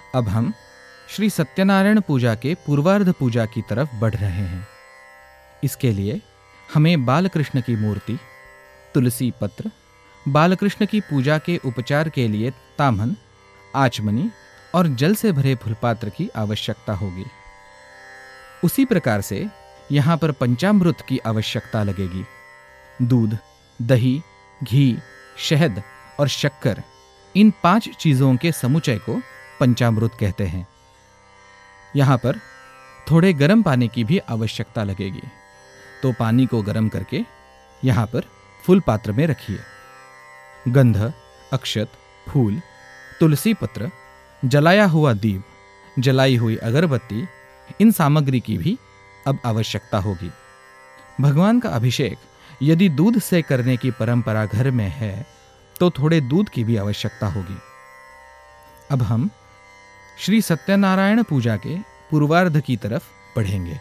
अब हम श्री सत्यनारायण पूजा के पूर्वार्ध पूजा की तरफ बढ़ रहे हैं। इसके लिए हमें बालकृष्ण की मूर्ति, तुलसी पत्र, बालकृष्ण की पूजा के उपचार के लिए ताम्हन, आचमनी और जल से भरे फुलपात्र की आवश्यकता होगी। उसी प्रकार से यहाँ पर पंचामृत की आवश्यकता लगेगी। दूध, दही, घी, शहद और शक्कर, इन 5 चीजों के समुच्चय को पंचामृत कहते हैं। यहाँ पर थोड़े गर्म पानी की भी आवश्यकता लगेगी, तो पानी को गर्म करके यहाँ पर फूल पात्र में रखिए। गंध, अक्षत, फूल, तुलसी पत्र, जलाया हुआ दीप, जलाई हुई अगरबत्ती, इन सामग्री की भी अब आवश्यकता होगी। भगवान का अभिषेक यदि दूध से करने की परंपरा घर में है तो थोड़े दूध की भी आवश्यकता होगी। अब हम श्री सत्यनारायण पूजा के पूर्वार्ध की तरफ बढ़ेंगे।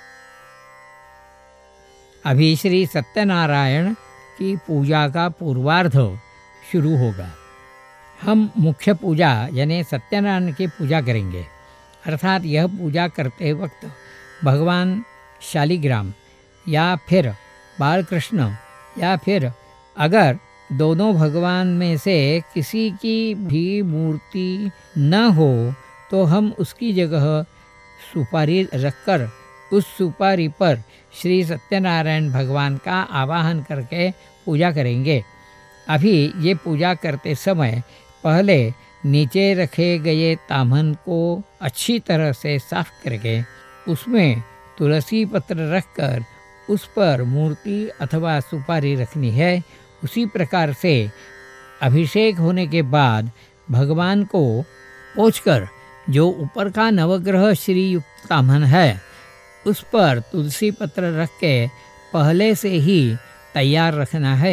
अभी श्री सत्यनारायण की पूजा का पूर्वार्ध शुरू होगा। हम मुख्य पूजा यानी सत्यनारायण की पूजा करेंगे, अर्थात यह पूजा करते वक्त भगवान शालिग्राम या फिर बालकृष्ण या फिर अगर दोनों भगवान में से किसी की भी मूर्ति न हो तो हम उसकी जगह सुपारी रखकर उस सुपारी पर श्री सत्यनारायण भगवान का आवाहन करके पूजा करेंगे। अभी ये पूजा करते समय पहले नीचे रखे गए ताम्हन को अच्छी तरह से साफ करके उसमें तुलसी पत्र रखकर उस पर मूर्ति अथवा सुपारी रखनी है। उसी प्रकार से अभिषेक होने के बाद भगवान को पोंछकर जो ऊपर का नवग्रह श्री युक्त ताम्हन है उस पर तुलसी पत्र रख के पहले से ही तैयार रखना है।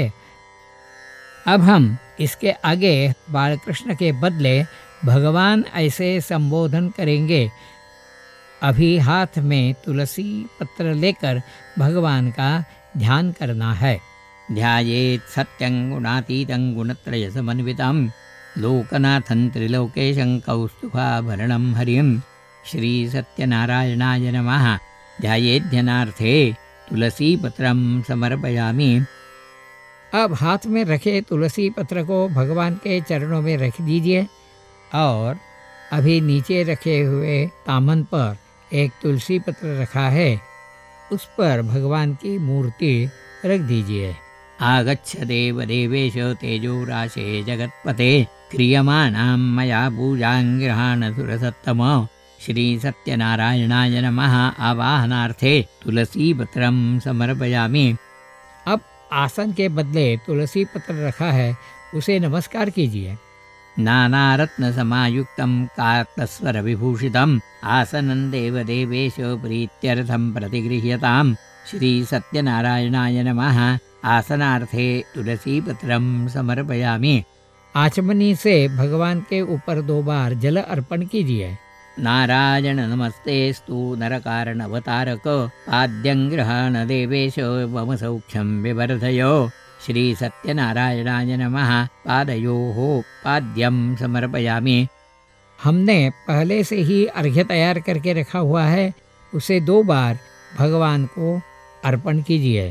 अब हम इसके आगे बालकृष्ण के बदले भगवान ऐसे संबोधन करेंगे। अभी हाथ में तुलसी पत्र लेकर भगवान का ध्यान करना है। ध्यायेत् सत्यं गुणातीतं गुणत्रय समन्वितं लोकनाथं त्रिलोकेशं कौस्तुभाभरणं हरिं श्री सत्यनारायणाय नमः। ध्यायेध्यनार्थे तुलसी पत्रं समर्पयामि। अब हाथ में रखे तुलसी पत्र को भगवान के चरणों में रख दीजिए और अभी नीचे रखे हुए ताम्हन पर एक तुलसी पत्र रखा है, उस पर भगवान की मूर्ति रख दीजिए। आगच्छ देव देवेश तेजो राशे जगत्पते क्रियमाणां मया पूजां गृहाण सुरसत्तम श्री सत्यनारायणाय नमः। आवाहनार्थे तुलसी पत्रं समर्पयामि। अब आसन के बदले तुलसी पत्र रखा है, उसे नमस्कार कीजिए। नानारत्न समायुक्तं काकस्वर विभूषितम् आसनं देवदेवेश प्रीत्यर्थं प्रतिगृह्यताम् श्री सत्यनारायणाय नमः। आसनार्थे तुलसी पत्रं समर्पयामि। आचमनी से भगवान के ऊपर 2 बार जल अर्पण कीजिए। नारायण नमस्तेस्तु नरकारण अवतारक पाद्यं गृहाण देवेश मम सौख्यं विवर्धयो श्री सत्यनारायणाय नमः। पादयोः पाद्यं समर्पयामि। हमने पहले से ही अर्घ्य तैयार करके रखा हुआ है, उसे 2 बार भगवान को अर्पण कीजिए।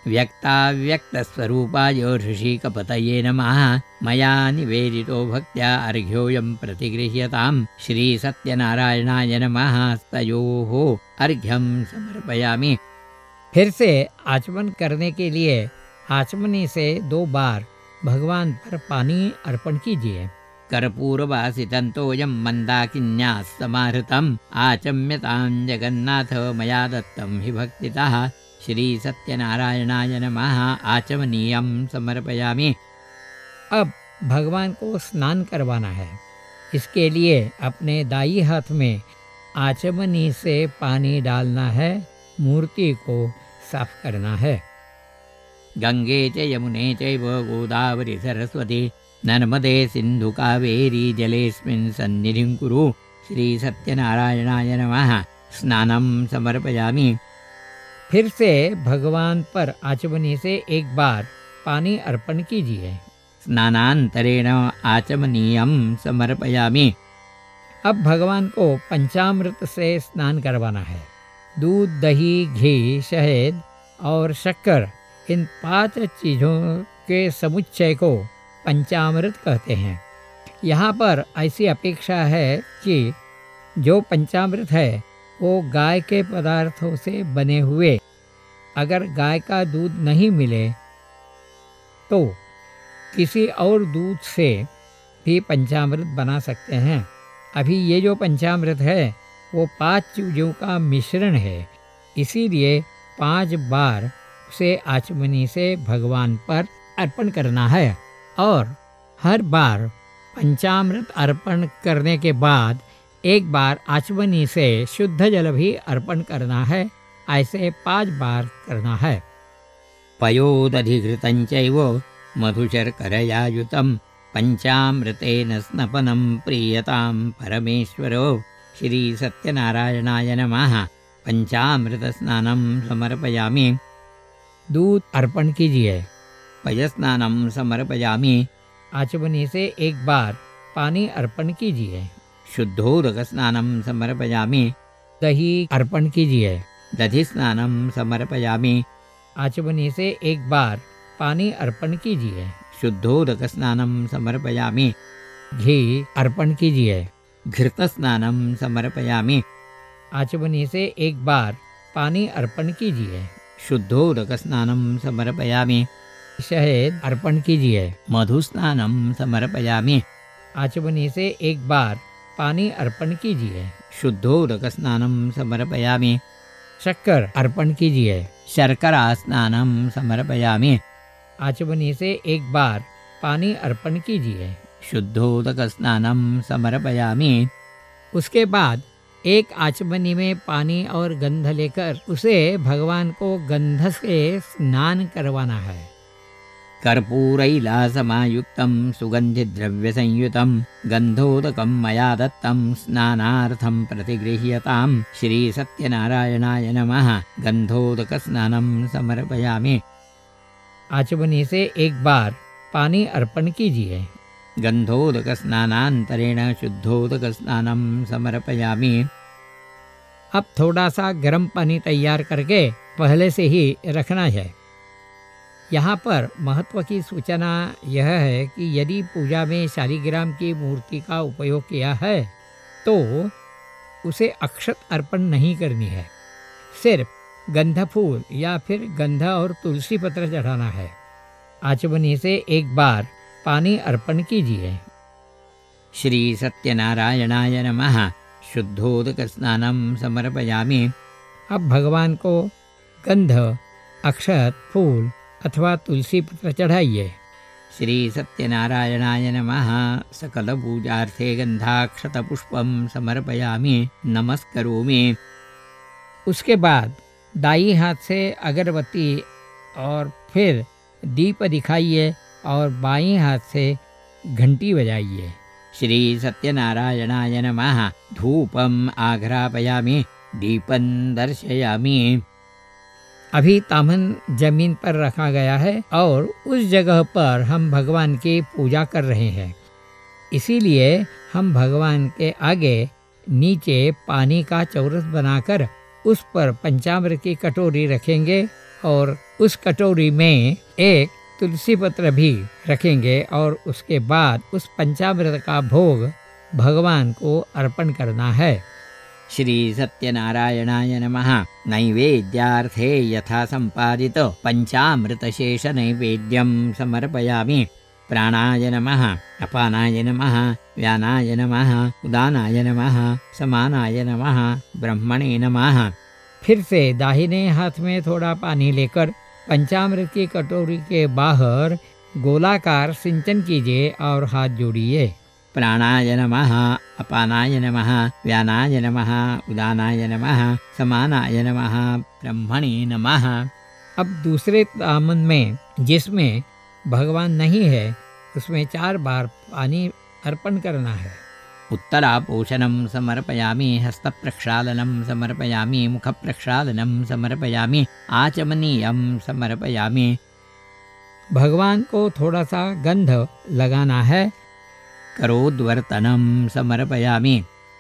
व्यक्ताव्यक्तस्वरूपाय ऋषिकपतये नमः। मया निवेदितो भक्त्या अर्घ्योऽयं प्रतिगृह्यताम् श्री सत्यनारायणाय नमः। तयोः अर्घ्यं समर्पयामि। फिर से आचमन करने के लिए आचमनी से 2 बार भगवान पर पानी अर्पण कीजिए। कर्पूरवासितन्तोऽयं मन्दाकिन्या समाहृतम् आचम्यतां जगन्नाथ मया दत्तं हि भक्तितः श्री सत्यनारायणाय नमः। आचमनीयं समर्पयामि। अब भगवान को स्नान करवाना है। इसके लिए अपने दाई हाथ में आचमनी से पानी डालना है, मूर्ति को साफ करना है। गंगे च यमुने चैव गोदावरी सरस्वती नर्मदे सिंधु कावेरी जलेस्मिन् सन्निधिं कुरु श्री सत्यनारायणाय नमः। स्नानं समर्पयामि। फिर से भगवान पर आचमनी से 1 बार पानी अर्पण कीजिए। स्नानांतरेण आचमनीयं समर्पयामि। अब भगवान को पंचामृत से स्नान करवाना है। दूध, दही, घी, शहद और शक्कर, इन 5 चीज़ों के समुच्चय को पंचामृत कहते हैं। यहाँ पर ऐसी अपेक्षा है कि जो पंचामृत है वो गाय के पदार्थों से बने हुए, अगर गाय का दूध नहीं मिले तो किसी और दूध से भी पंचामृत बना सकते हैं। अभी ये जो पंचामृत है वो 5 चीज़ों का मिश्रण है, इसीलिए 5 बार उसे आचमनी से भगवान पर अर्पण करना है और हर बार पंचामृत अर्पण करने के बाद एक बार आचमनी से शुद्ध जल भी अर्पण करना है। ऐसे 5 बार करना है। पयोदधिघृतं चैव मधुशर्करयायुतं पंचामृतेन स्नपनं प्रीयतां परमेश्वरो श्री सत्यनारायणाय नमः। पंचामृत स्नानं समर्पयामि। दूध अर्पण कीजिए। पयस्नानं समर्पयामि। आचमनी से एक बार पानी अर्पण कीजिए। शुद्धोदक स्नानं समर्पयामि। दही अर्पण कीजिए। दधिस्नानं समर्पयामि। आचमनी से एक बार पानी अर्पण कीजिए। शुद्धोदक स्नानं समर्पयामि। घी अर्पण कीजिए। घृतस्नानं समर्पयामि। आचमनी से एक बार पानी अर्पण कीजिए। शुद्धोदक स्नानं समर्पयामि। शहद अर्पण कीजिए। मधुस्नानं समर्पयामि। आचमनी से एक बार पानी अर्पण कीजिए। शुद्धोदक स्नानं समर्पयामि। शक्कर अर्पण कीजिए। शर्करा स्नानं समर्पयामि। आचमनी से एक बार पानी अर्पण कीजिए। शुद्धोदक स्नानं समर्पयामि। उसके बाद एक आचमनी में पानी और गंध लेकर उसे भगवान को गंध से स्नान करवाना है। कर्पूरैलासमायुक्तं सुगन्धिद्रव्यसंयुतं गन्धोदकं मया दत्तं स्नानार्थं प्रतिगृह्यतां श्री सत्यनारायणाय नमः। गन्धोदक स्नानं समर्पयामि। आचमनी से एक बार पानी अर्पण कीजिए। गन्धोदक स्नानान्तरेण शुद्धोदक स्नानं समर्पयामि। अब थोड़ा सा गर्म पानी तैयार करके पहले से ही रखना है। यहाँ पर महत्व की सूचना यह है कि यदि पूजा में शालिग्राम की मूर्ति का उपयोग किया है तो उसे अक्षत अर्पण नहीं करनी है, सिर्फ गंध फूल या फिर गंध और तुलसी पत्र चढ़ाना है। आचमनी से एक बार पानी अर्पण कीजिए। श्री सत्यनारायणाय नमः। शुद्धोदक स्नानं समर्पयामि। अब भगवान को गंध, अक्षत, फूल अथवा तुलसी पत्र चढ़ाइए। श्री सत्यनारायणाय नमः। सकल पूजार्थे गंधाक्षत पुष्पं समर्पयामि। नमस्करोमि। उसके बाद दाई हाथ से अगरबत्ती और फिर दीप दिखाइए और बाईं हाथ से घंटी बजाइए। श्री सत्यनारायणाय नमः। धूपम् आघ्रापयामि। दीपं दर्शयामि। अभी तामन जमीन पर रखा गया है और उस जगह पर हम भगवान की पूजा कर रहे हैं, इसीलिए हम भगवान के आगे नीचे पानी का चौरस बनाकर उस पर पंचामृत की कटोरी रखेंगे और उस कटोरी में एक तुलसी पत्र भी रखेंगे और उसके बाद उस पंचामृत का भोग भगवान को अर्पण करना है। श्री सत्यनारायणाय नमः। नैवेद्यार्थे यथा संपादित पंचामृतशेष नैवेद्यं समर्पयामि। प्राणाय नमः। अपानाय नमः। व्यानाय नमः। उदानाय नमः। समानाय नमः। ब्रह्मणे नमः। फिर से दाहिने हाथ में थोड़ा पानी लेकर पंचामृत की कटोरी के बाहर गोलाकार सिंचन कीजिए और हाथ जोड़िए। प्राणाय नमः। अपानाय नमः। व्यानाय नमः। उदानाय नमः। समानाय नमः। ब्रह्मणे नमः। अब दूसरे दामन में जिसमें भगवान नहीं है उसमें 4 बार पानी अर्पण करना है। उत्तरापोषणं समर्पयामि। हस्तप्रक्षालनं समर्पयामि। मुखप्रक्षालनं समर्पयामि। आचमनीयं समर्पयामि। भगवान को थोड़ा सा गंध लगाना है। करोद्वर्तनं समर्पयामि।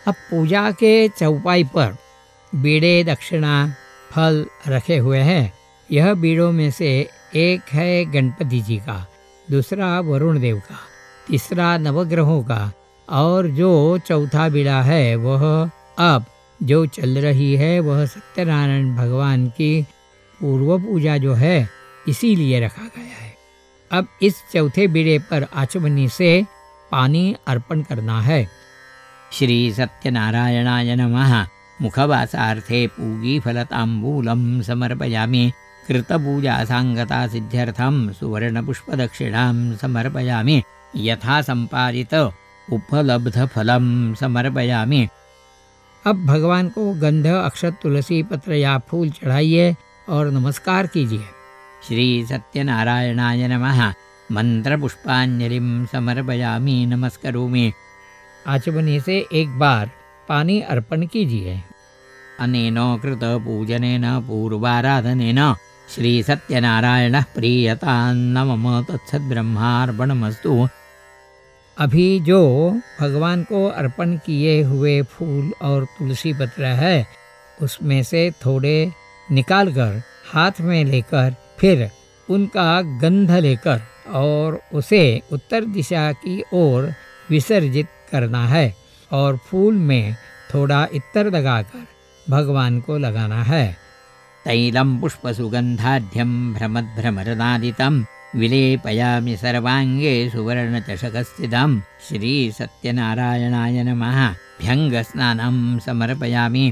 अब पूजा के चौपाई पर बीड़े, दक्षिणा, फल रखे हुए हैं। यह बीड़ों में से एक है गणपति जी का, दूसरा वरुण देव का, तीसरा नवग्रहों का, और जो चौथा बीड़ा है वह अब जो चल रही है वह सत्यनारायण भगवान की पूर्व पूजा जो है इसीलिए रखा गया है। अब इस चौथे बीड़े पर आचमनी से पानी अर्पण करना है। श्री सत्यनारायणाय नमः। मुखवासार्थे पूगीफलताम्बूलं समर्पयामि। कृतपूजा सांगता सिद्ध्यर्थं सुवर्णपुष्पदक्षिणां समर्पयामि। यथा संपादित उपलब्धफलं समर्पयामि। अब भगवान को गंध, अक्षत, तुलसी पत्र या फूल चढ़ाइए और नमस्कार कीजिए। श्री सत्यनारायणाय नमः। मंत्रपुष्पांजलिं समर्पयामि, नमस्करोमि। आचमनी से एक बार पानी अर्पण कीजिए। अनेन कृतपूजनेन पूर्वाराधनेन श्री सत्यनारायणः प्रीयतान्न मम तत्सद्ब्रह्मार्पणमस्तु। अभी जो भगवान को अर्पण किए हुए फूल और तुलसी पत्र है उसमें से थोड़े निकालकर हाथ में लेकर फिर उनका गंध लेकर और उसे उत्तर दिशा की ओर विसर्जित करना है और फूल में थोड़ा इत्र लगाकर भगवान को लगाना है। तैलं पुष्पसुगन्धाढ्यं भ्रमद्भ्रमरनादितं विलेपयामि सर्वाङ्गे सुवर्णचषकस्थितं। श्री सत्यनारायणाय नमः। भ्यङ्गस्नानं समर्पयामि।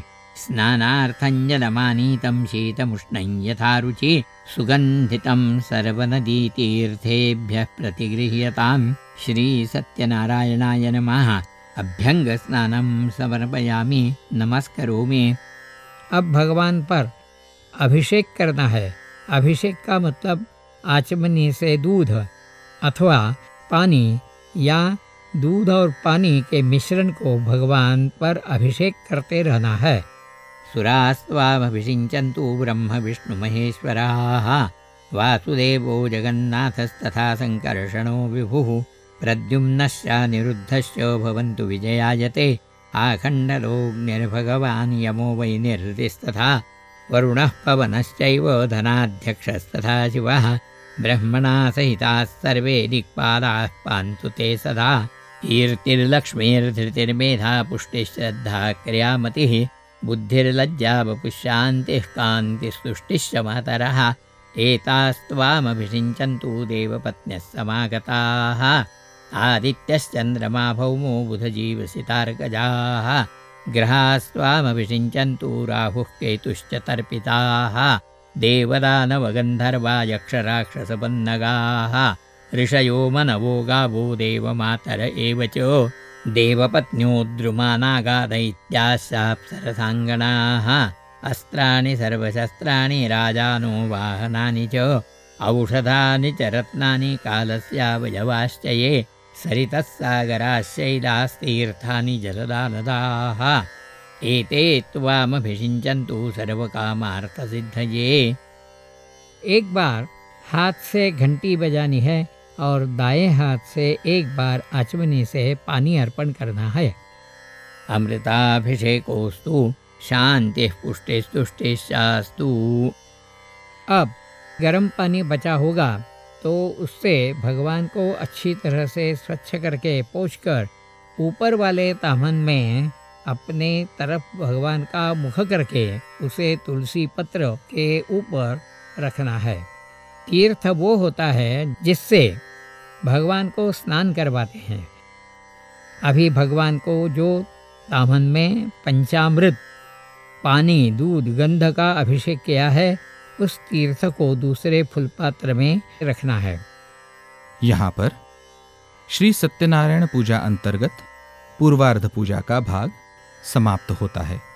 स्नानार्थञ्जलमानीतं शीतमुष्णं यथा रुचि सुगन्धितं सर्वनदीतीर्थेभ्यः प्रतिगृह्यतां। श्री सत्यनारायणाय नमः। अभ्यङ्गस्नानं समर्पयामि, नमस्करोमि। अब भगवान पर अभिषेक करना है। अभिषेक का मतलब आचमनी से दूध अथवा पानी या दूध और पानी के मिश्रण को भगवान पर अभिषेक करते रहना है। सुरास्त्वामभिषिञ्चन्तु ब्रह्म विष्णु महेश्वराः। वासुदेवो जगन्नाथस्तथा सङ्कर्षणो विभुः। प्रद्युम्नश्च निरुद्धश्च भवन्तु विजयायते। आखण्डलोऽग्निर्भगवान् यमो वै निरृतिस्तथा। वरुणः पवनश्चैव धनाध्यक्षस्तथा शिवः। ब्रह्मणा सहिताः सर्वे दिक्पालाः पान्तु ते सदा। कीर्तिर्लक्ष्मीर्धृतिर्मेधा पुष्टिश्रद्धा क्रियामतिः। बुद्धिर्लज्जा वपुश्शान्तिः कान्तिस्तुष्टिश्च मातरः। एतास्त्वामभिषिञ्चन्तु देवपत्न्यः समागताः। आदित्यश्चन्द्रमा भौमो बुधजीवसितार्कजाः। ग्रहास्त्वामभिषिञ्चन्तु राहुः केतुश्च तर्पिताः। देवदानवगन्धर्वा यक्षराक्षसपन्नगाः। ऋषयो मनवो गावो देवमातर एव च। देवपत्न्यो द्रुमानागा दैत्याश्चाप्सरसाङ्गणाः। अस्त्राणि सर्वशस्त्राणि राजानो वाहनानि च। औषधानि च रत्नानि कालस्यावयवाश्च ये। सरितः सागराः शैलास्तीर्थानि जलदानदाः। एते त्वामभिषिञ्चन्तु सर्वकामार्थसिद्धये। एक बार हाथ से घंटी बजानी है और दाएं हाथ से एक बार आचमनी से पानी अर्पण करना है। अमृताभिषेकोस्तु शान्तिः पुष्टिस्तुष्टिश्चास्तु। अब गर्म पानी बचा होगा तो उससे भगवान को अच्छी तरह से स्वच्छ करके पोंछकर ऊपर वाले तामन में अपने तरफ भगवान का मुख करके उसे तुलसी पत्र के ऊपर रखना है। तीर्थ वो होता है जिससे भगवान को स्नान करवाते हैं। अभी भगवान को जो तामन में पंचामृत पानी, दूध, गंध का अभिषेक किया है उस तीर्थ को दूसरे फुलपात्र में रखना है। यहाँ पर श्री सत्यनारायण पूजा अंतर्गत पूर्वार्ध पूजा का भाग समाप्त होता है।